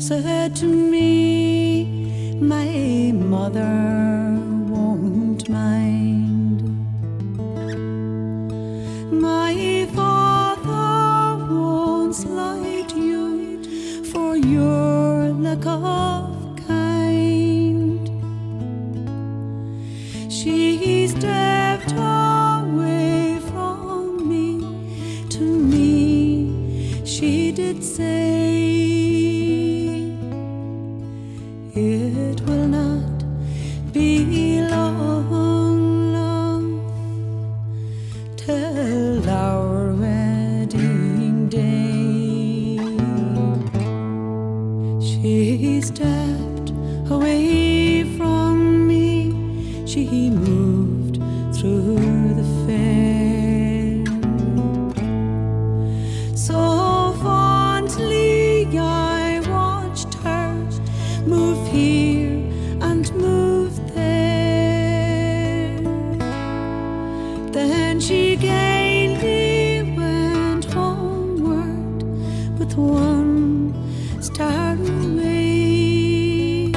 said to me, my mother won't mind. My father won't slight you for your lack of kind. She stepped away from me, to me she did say, it will not be long, love, till our wedding day. She stepped away from me, she moved through the fair. So fondly I watched her move here and move there. Then she gaily went homeward with one star away,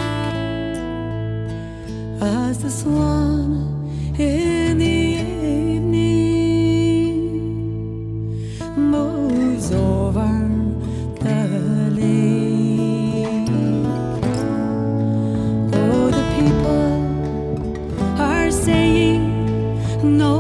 as the swan in the evening moves over the lake. Oh, the people are saying no